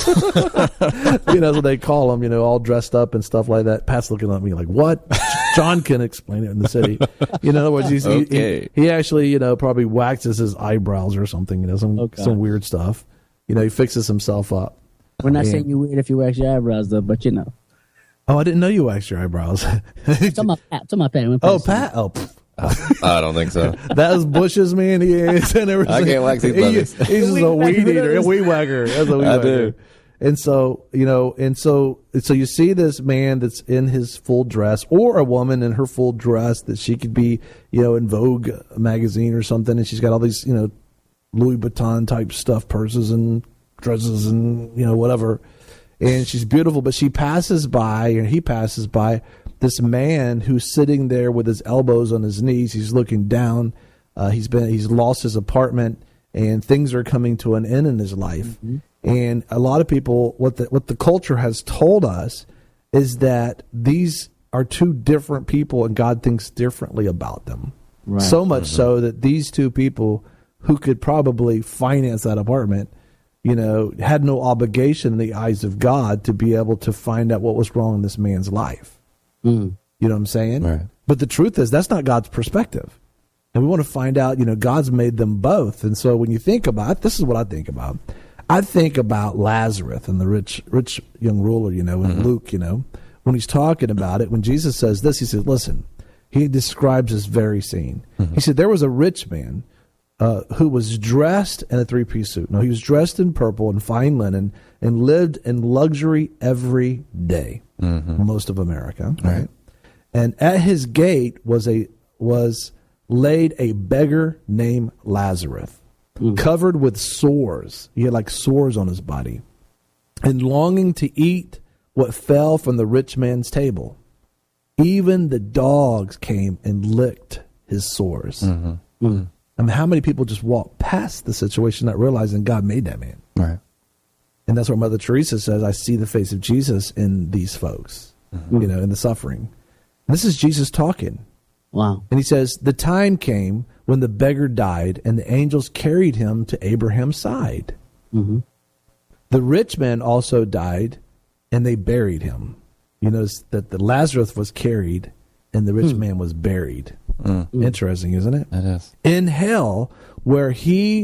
You know, so they call him, you know, all dressed up and stuff like that. Pat's looking at me like, what? John can explain it in the city. You know, in other words, he's, okay. he, he actually, you know, probably waxes his eyebrows or something, you know, some okay. some weird stuff. You know, he fixes himself up. We're not and, saying you weird if you wax your eyebrows, though, but you know. Oh, I didn't know you waxed your eyebrows. It's on my Pat. It's on my Pat. Oh, Pat. Oh, I don't think so. That was Bush's man. He is. And I can't wax these brothers. He, he's just a weed eater, a weed whacker. That's a weed I whacker. do. And so, you know, and so, so you see this man that's in his full dress, or a woman in her full dress that she could be, you know, in Vogue magazine or something, and she's got all these, you know, Louis Vuitton type stuff, purses and dresses and, you know, whatever. And she's beautiful, but she passes by, and he passes by this man who's sitting there with his elbows on his knees. He's looking down. Uh, he's been, he's lost his apartment, and things are coming to an end in his life. Mm-hmm. And a lot of people, what the, what the culture has told us is that these are two different people, and God thinks differently about them. Right. So much mm-hmm. so that these two people who could probably finance that apartment, you know, had no obligation in the eyes of God to be able to find out what was wrong in this man's life. Mm. You know what I'm saying? Right. But the truth is, that's not God's perspective. And we want to find out, you know, God's made them both. And so when you think about it, this is what I think about. I think about Lazarus and the rich rich young ruler, you know, in mm-hmm. Luke, you know, when he's talking about it, when Jesus says this, he says, listen, he describes this very scene. Mm-hmm. He said, there was a rich man uh, who was dressed in a three-piece suit. No, he was dressed in purple and fine linen and lived in luxury every day, mm-hmm. most of America, right? right? And at his gate was a was laid a beggar named Lazarus, mm. covered with sores. He had like sores on his body, and longing to eat what fell from the rich man's table. Even the dogs came and licked his sores. Mm-hmm. Mm. I mean, how many people just walk past the situation not realizing God made that man? Right. And that's what Mother Teresa says, I see the face of Jesus in these folks, mm-hmm. you know, in the suffering. And this is Jesus talking. Wow. And he says, the time came when the beggar died and the angels carried him to Abraham's side. Mm-hmm. The rich man also died and they buried him. You notice that the Lazarus was carried and the rich mm. man was buried. Mm. Interesting, isn't it? It is. In hell, where he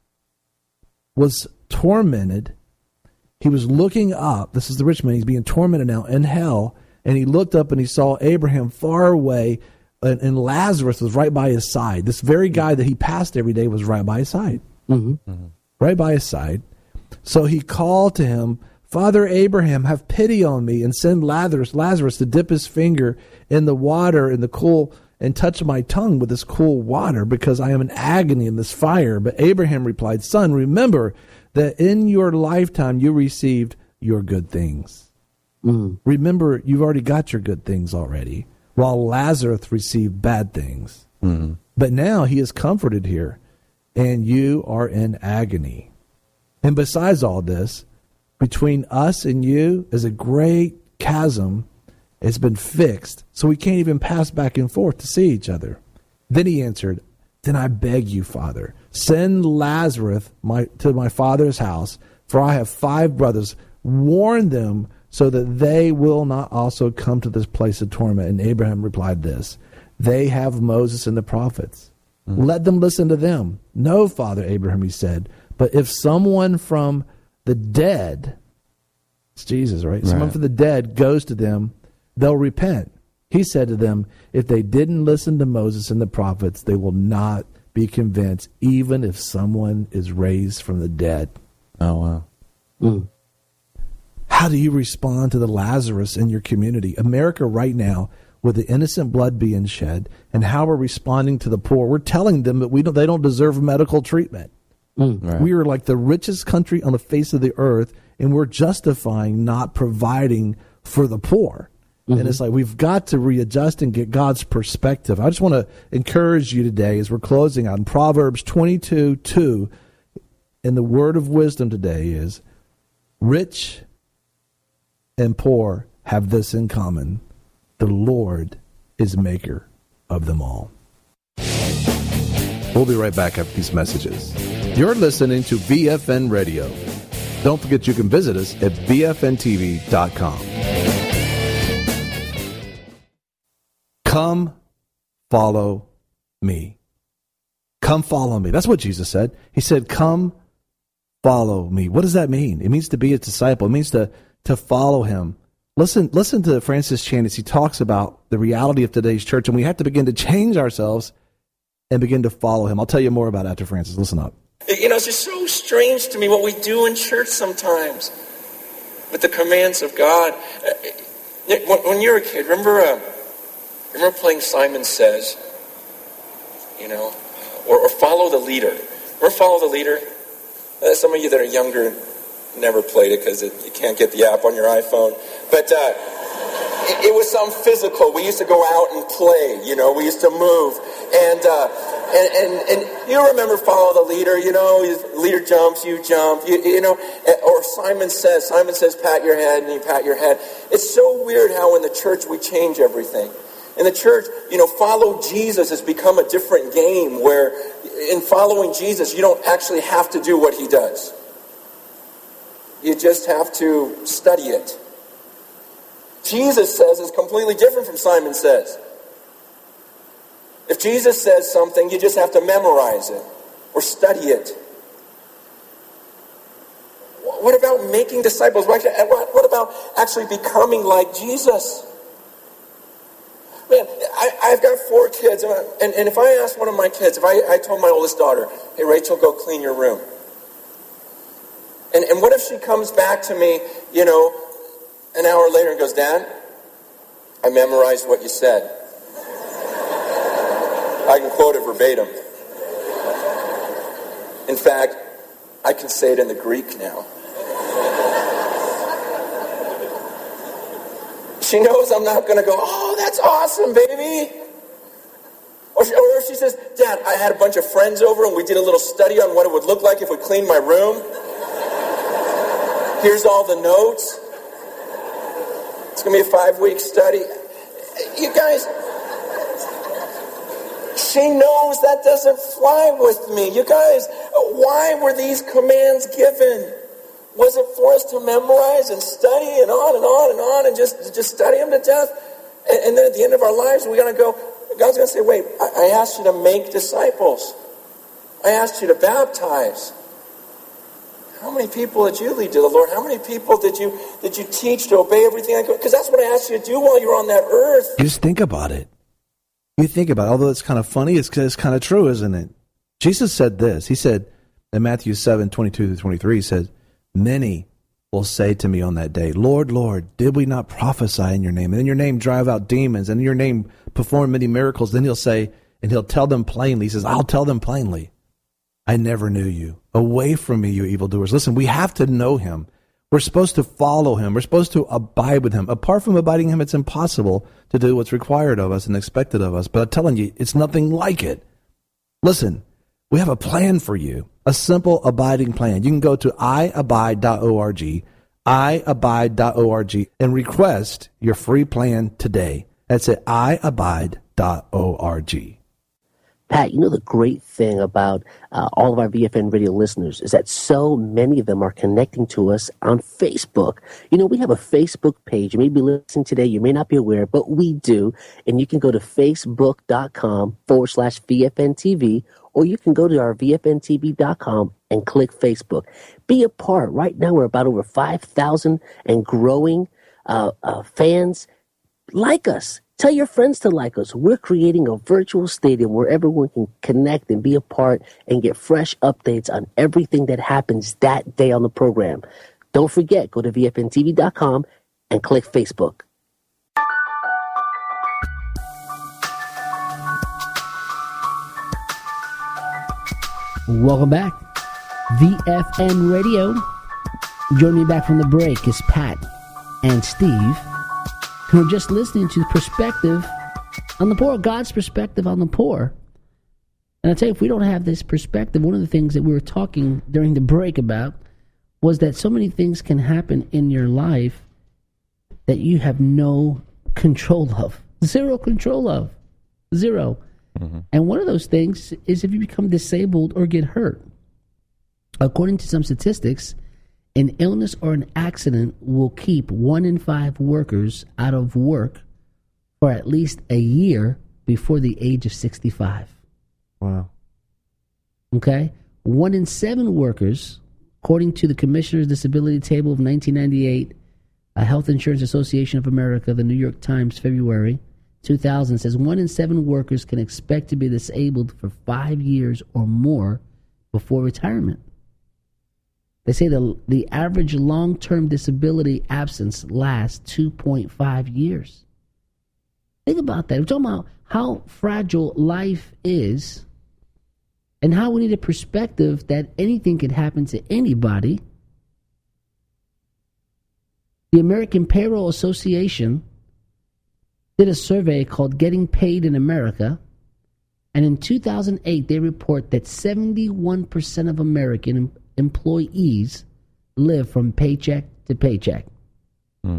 was tormented, he was looking up. This is the rich man. He's being tormented now in hell. And he looked up and he saw Abraham far away, and, and Lazarus was right by his side. This very guy that he passed every day was right by his side. Mm-hmm. Mm-hmm. Right by his side. So he called to him, Father Abraham, have pity on me and send Lazarus, Lazarus to dip his finger in the water in the cool and touch my tongue with this cool water because I am in agony in this fire. But Abraham replied, Son, remember that in your lifetime you received your good things. Mm. Remember, you've already got your good things already, while Lazarus received bad things. Mm. But now he is comforted here, and you are in agony. And besides all this, between us and you is a great chasm. It's been fixed, so we can't even pass back and forth to see each other. Then he answered, Then I beg you, Father, send Lazarus my, to my father's house, for I have five brothers. Warn them so that they will not also come to this place of torment. And Abraham replied this, They have Moses and the prophets. Mm-hmm. Let them listen to them. No, Father Abraham, he said, but if someone from the dead, it's Jesus, right? right? Someone from the dead goes to them, they'll repent. He said to them, if they didn't listen to Moses and the prophets, they will not be convinced, even if someone is raised from the dead. Oh, wow. Mm. How do you respond to the Lazarus in your community? America right now, with the innocent blood being shed, and how we're responding to the poor, we're telling them that we don't, they don't deserve medical treatment. Mm. Right. We are like the richest country on the face of the earth, and we're justifying not providing for the poor. Mm-hmm. And it's like we've got to readjust and get God's perspective. I just want to encourage you today as we're closing out in Proverbs twenty-two two, and the word of wisdom today is, rich and poor have this in common. The Lord is maker of them all. We'll be right back after these messages. You're listening to V F N Radio. Don't forget you can visit us at V F N T V dot com. Come, follow me. Come, follow me. That's what Jesus said. He said, come, follow me. What does that mean? It means to be a disciple. It means to, to follow him. Listen, listen to Francis Chan as he talks about the reality of today's church, and we have to begin to change ourselves and begin to follow him. I'll tell you more about it after Francis. Listen up. You know, it's just so strange to me what we do in church sometimes with the commands of God. When you're a kid, remember, uh, remember playing Simon Says, you know, or, or Follow the Leader. Remember Follow the Leader? Uh, some of you that are younger never played it because you can't get the app on your iPhone. But uh, it, it was something physical. We used to go out and play, you know, we used to move. And, uh, and, and, and you remember Follow the Leader, you know, leader jumps, you jump, you, you know, or Simon Says, Simon says, pat your head, and you pat your head. It's so weird how in the church we change everything. In the church, you know, follow Jesus has become a different game where in following Jesus, you don't actually have to do what he does. You just have to study it. Jesus says it's completely different from Simon Says. If Jesus says something, you just have to memorize it or study it. What about making disciples? What about actually becoming like Jesus? Man, I, I've got four kids, and, I, and, and if I asked one of my kids, if I, I told my oldest daughter, hey, Rachel, go clean your room. And, and what if she comes back to me, you know, an hour later and goes, Dad, I memorized what you said. I can quote it verbatim. In fact, I can say it in the Greek now. She knows I'm not going to go, oh, that's awesome, baby. Or she, or she says, Dad, I had a bunch of friends over and we did a little study on what it would look like if we cleaned my room. Here's all the notes. It's going to be a five-week study. You guys, she knows that doesn't fly with me. You guys, why were these commands given? Was it for us to memorize and study and on and on and on and just, just study them to death? And, and then at the end of our lives, we're going to go, God's going to say, wait, I, I asked you to make disciples. I asked you to baptize. How many people did you lead to the Lord? How many people did you did you teach to obey everything I could? Because that's what I asked you to do while you were on that earth. Just think about it. You think about it. Although it's kind of funny, it's, it's kind of true, isn't it? Jesus said this. He said in Matthew seven, twenty-two to twenty-three, he said, many will say to me on that day, Lord, Lord, did we not prophesy in your name? And in your name drive out demons, and in your name perform many miracles. Then he'll say, and he'll tell them plainly, he says, I'll tell them plainly, I never knew you. Away from me, you evildoers. Listen, we have to know him. We're supposed to follow him. We're supposed to abide with him. Apart from abiding him, it's impossible to do what's required of us and expected of us. But I'm telling you, it's nothing like it. Listen, we have a plan for you, a simple abiding plan. You can go to i abide dot org, i abide dot org, and request your free plan today. That's at i abide dot org. Pat, you know the great thing about uh, all of our V F N radio listeners is that so many of them are connecting to us on Facebook. You know, we have a Facebook page. You may be listening today. You may not be aware, but we do. And you can go to facebook.com forward slash VFNTV, or you can go to our V F N T V dot com and click Facebook. Be a part. Right now, we're about over five thousand and growing uh, uh, fans. Like us. Tell your friends to like us. We're creating a virtual stadium where everyone can connect and be a part and get fresh updates on everything that happens that day on the program. Don't forget, go to V F N T V dot com and click Facebook. Welcome back. V F N Radio. Joining me back from the break is Pat and Steve. We're just listening to the perspective on the poor, God's perspective on the poor. And I tell you, if we don't have this perspective, one of the things that we were talking during the break about was that so many things can happen in your life that you have no control of. Zero control of. Zero. Mm-hmm. And one of those things is if you become disabled or get hurt. According to some statistics, an illness or an accident will keep one in five workers out of work for at least a year before the age of sixty-five. Wow. Okay? One in seven workers, according to the Commissioner's Disability Table of nineteen ninety-eight, a Health Insurance Association of America, the New York Times, February two thousand, says one in seven workers can expect to be disabled for five years or more before retirement. They say the the average long-term disability absence lasts two point five years. Think about that. We're talking about how fragile life is and how we need a perspective that anything can happen to anybody. The American Payroll Association did a survey called Getting Paid in America, and in two thousand eight, they report that seventy-one percent of American employees live from paycheck to paycheck. Hmm.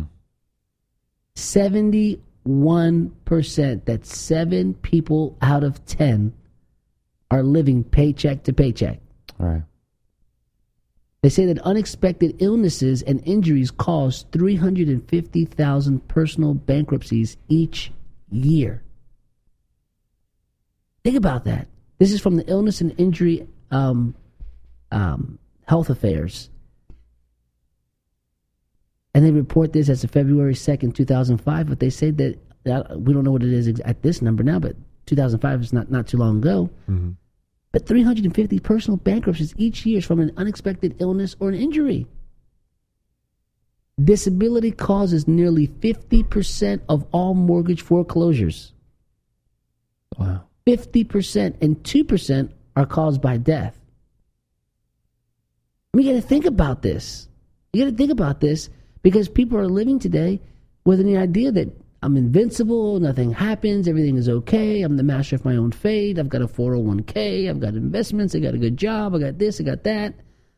seventy-one percent, that's seven people out of ten, are living paycheck to paycheck. All right. They say that unexpected illnesses and injuries cause three hundred fifty thousand personal bankruptcies each year. Think about that. This is from the Illness and Injury um, um, Health Affairs. And they report this as of February second, two thousand five, but they say that, that we don't know what it is at this number now, but two thousand five is not, not too long ago. Mm-hmm. But three hundred fifty personal bankruptcies each year from an unexpected illness or an injury. Disability causes nearly fifty percent of all mortgage foreclosures. Wow. fifty percent, and two percent are caused by death. I mean, you got to think about this. You got to think about this because people are living today with the idea that I'm invincible, nothing happens, everything is okay, I'm the master of my own fate, I've got a four oh one k, I've got investments, I got a good job, I got this, I got that.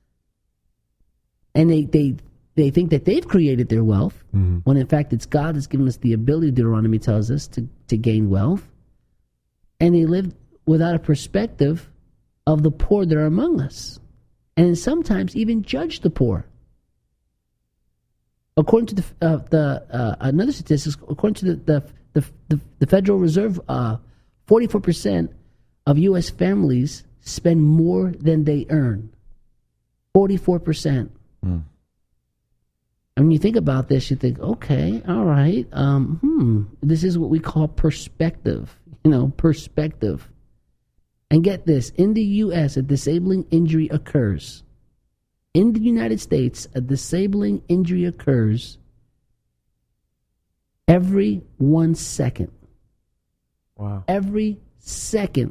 And they they, they think that they've created their wealth, mm-hmm. when in fact it's God that's given us the ability, Deuteronomy tells us, to, to gain wealth. And they live without a perspective of the poor that are among us. And sometimes even judge the poor. According to the uh, the uh, another statistics, according to the the the, the, the Federal Reserve, uh, forty-four percent of U S families spend more than they earn. Forty-four percent. Mm. And when you think about this, you think, okay, all right, um, hmm, this is what we call perspective. You know, perspective. And get this: in the U S, a disabling injury occurs. In the United States, a disabling injury occurs every one second. Wow. Every second,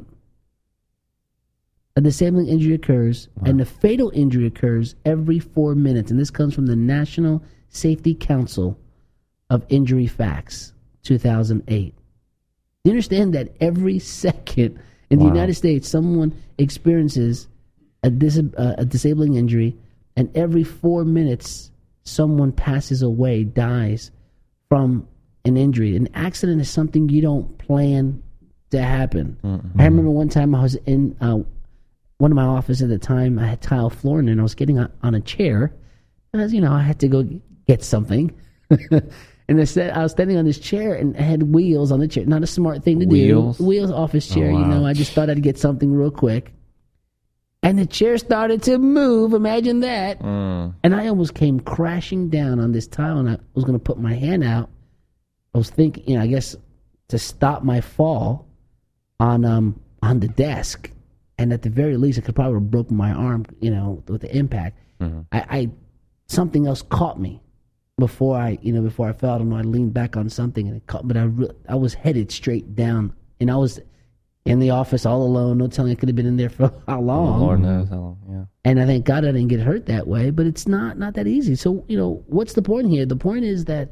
a disabling injury occurs, wow. and a fatal injury occurs every four minutes. And this comes from the National Safety Council of Injury Facts, two thousand eight. Do you understand that every second in the wow. United States, someone experiences a, dis- uh, a disabling injury, and every four minutes, someone passes away, dies from an injury. An accident is something you don't plan to happen. Mm-hmm. I remember one time I was in uh, one of my offices at the time. I had tile flooring, and I was getting on, on a chair. As you know, I had to go get something. And I said I was standing on this chair, and I had wheels on the chair. Not a smart thing to wheels? do. Wheels, office chair. Oh, wow. You know, I just thought I'd get something real quick. And the chair started to move. Imagine that. Mm. And I almost came crashing down on this tile, and I was going to put my hand out. I was thinking, you know, I guess to stop my fall on um on the desk. And at the very least, I could probably have broken my arm, you know, with the impact. Mm-hmm. I, I something else caught me before I, you know, before I fell. I don't know. I leaned back on something, and it caught. But I, re- I was headed straight down, and I was in the office all alone. No telling I could have been in there for how long. Oh, Lord knows how long. Yeah. And I thank God I didn't get hurt that way. But it's not not that easy. So you know, what's the point here? The point is that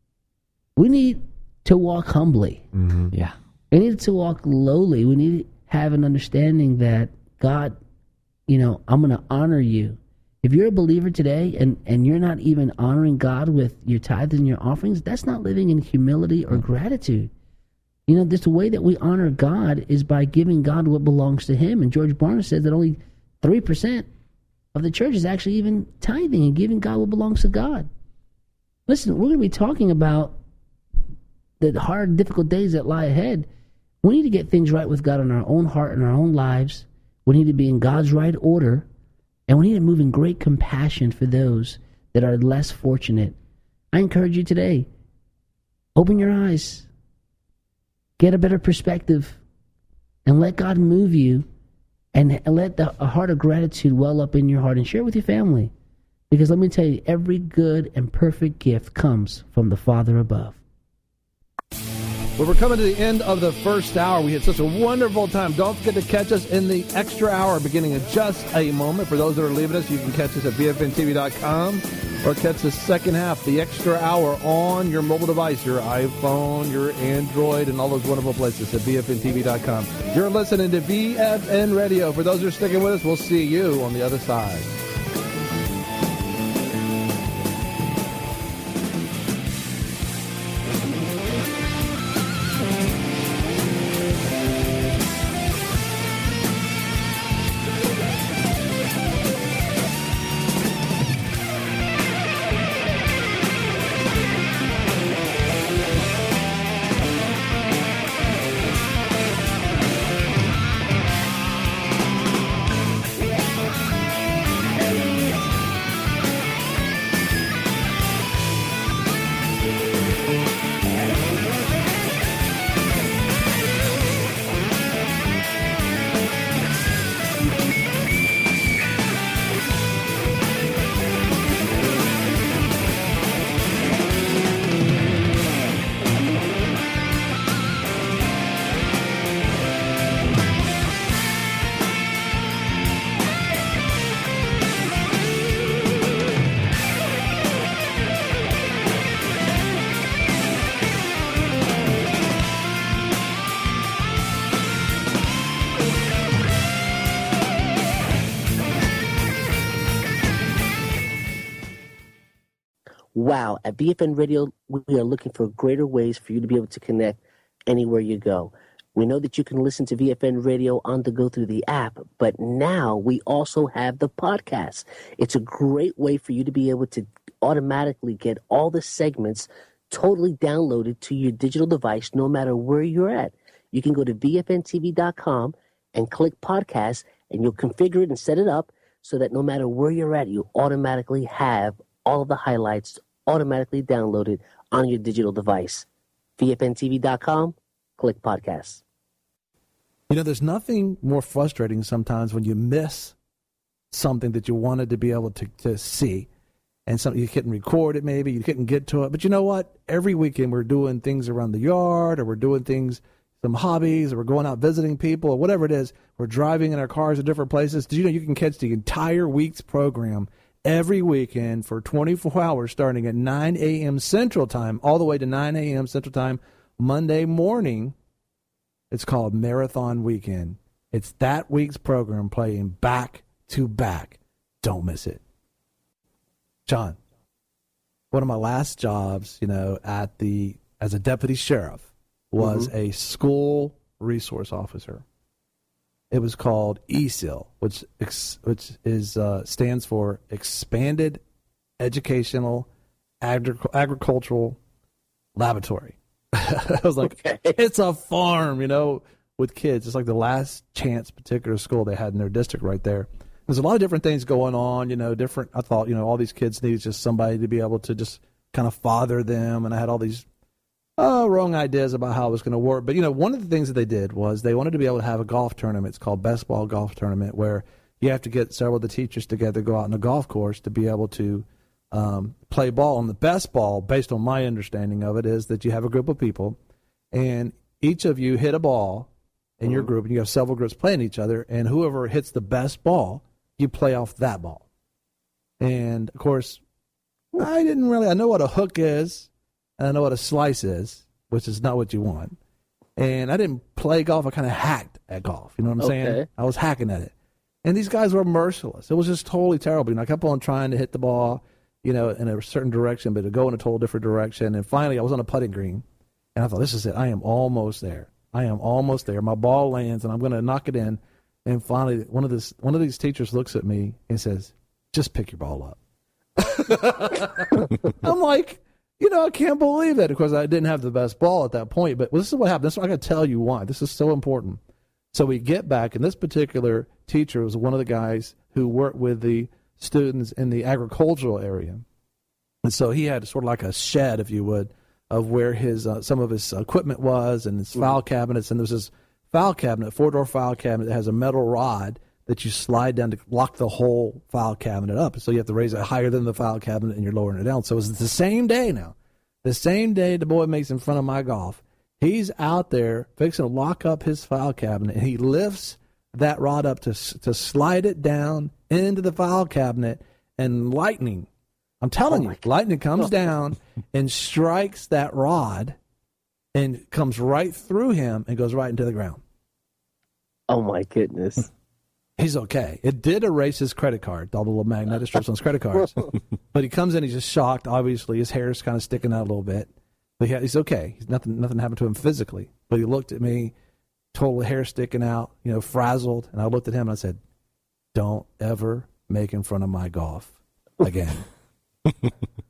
we need to walk humbly. Mm-hmm. Yeah. We need to walk lowly. We need to have an understanding that God, you know, I'm going to honor you. If you're a believer today and, and you're not even honoring God with your tithes and your offerings, that's not living in humility or gratitude. You know, this the way that we honor God is by giving God what belongs to him. And George Barna said that only three percent of the church is actually even tithing and giving God what belongs to God. Listen, we're going to be talking about the hard, difficult days that lie ahead. We need to get things right with God in our own heart and our own lives. We need to be in God's right order. And we need to move in great compassion for those that are less fortunate. I encourage you today, open your eyes, get a better perspective, and let God move you, and let the, a heart of gratitude well up in your heart, and share it with your family. Because let me tell you, every good and perfect gift comes from the Father above. Well, we're coming to the end of the first hour. We had such a wonderful time. Don't forget to catch us in the extra hour beginning in just a moment. For those that are leaving us, you can catch us at V F N T V dot com or catch the second half, the extra hour, on your mobile device, your iPhone, your Android, and all those wonderful places at V F N T V dot com. You're listening to V F N Radio. For those who are sticking with us, we'll see you on the other side. Wow, at B F N Radio, we are looking for greater ways for you to be able to connect anywhere you go. We know that you can listen to V F N Radio on the go through the app, but now we also have the podcast. It's a great way for you to be able to automatically get all the segments totally downloaded to your digital device no matter where you're at. You can go to V F N T V dot com and click podcast, and you'll configure it and set it up so that no matter where you're at, you automatically have all of the highlights automatically downloaded on your digital device. V F N T V dot com, click podcast. You know, there's nothing more frustrating sometimes when you miss something that you wanted to be able to, to see, and something you couldn't record it maybe, you couldn't get to it. But you know what? Every weekend we're doing things around the yard, or we're doing things, some hobbies, or we're going out visiting people, or whatever it is. We're driving in our cars to different places. Did you know you can catch the entire week's program every weekend for twenty-four hours starting at nine a.m. Central Time all the way to nine a.m. Central Time Monday morning? It's called Marathon Weekend. It's that week's program playing back to back. Don't miss it. John, one of my last jobs, you know, at the as a deputy sheriff was mm-hmm. a school resource officer. It was called E S I L, which ex, which is uh, stands for Expanded Educational Agri- Agricultural Laboratory. I was like, okay. It's a farm, you know, with kids. It's like the last chance particular school they had in their district right there. There's a lot of different things going on, you know, different. I thought, you know, all these kids need just somebody to be able to just kind of father them. And I had all these uh, wrong ideas about how it was going to work. But, you know, one of the things that they did was they wanted to be able to have a golf tournament. It's called Best Ball Golf Tournament, where you have to get several of the teachers together, go out on a golf course to be able to um, play ball. And the best ball, based on my understanding of it, is that you have a group of people and each of you hit a ball in your group, and you have several groups playing each other, and whoever hits the best ball, you play off that ball. And, of course, I didn't really – I know what a hook is, and I know what a slice is, which is not what you want. And I didn't play golf. I kind of hacked at golf. You know what I'm Okay. saying? I was hacking at it. And these guys were merciless. It was just totally terrible. You know, I kept on trying to hit the ball, you know, in a certain direction, but to go in a total different direction. And finally, I was on a putting green, and I thought, this is it. I am almost there. I am almost there. My ball lands, and I'm going to knock it in. And finally, one of this one of these teachers looks at me and says, "Just pick your ball up." I'm like, you know, I can't believe that. Of course, I didn't have the best ball at that point. But this is what happened. This is what I got to tell you why. This is so important. So we get back, and this particular teacher was one of the guys who worked with the students in the agricultural area. And so he had sort of like a shed, if you would, of where his uh, some of his equipment was and his file cabinets. And there's this file cabinet, four-door file cabinet that has a metal rod that you slide down to lock the whole file cabinet up. So you have to raise it higher than the file cabinet, and you're lowering it down. So it's the same day now. The same day the boy makes in front of my golf. He's out there fixing to lock up his file cabinet, and he lifts that rod up to to slide it down into the file cabinet, and lightning, I'm telling oh you, lightning comes oh. down and strikes that rod and comes right through him and goes right into the ground. Oh, my goodness. He's okay. It did erase his credit card, all the little magnetic strips on his credit cards. But he comes in, he's just shocked, obviously. His hair's kind of sticking out a little bit. But he, he's okay. He's nothing nothing happened to him physically. But he looked at me, total hair sticking out, you know, frazzled. And I looked at him and I said, "Don't ever make in front of my golf again."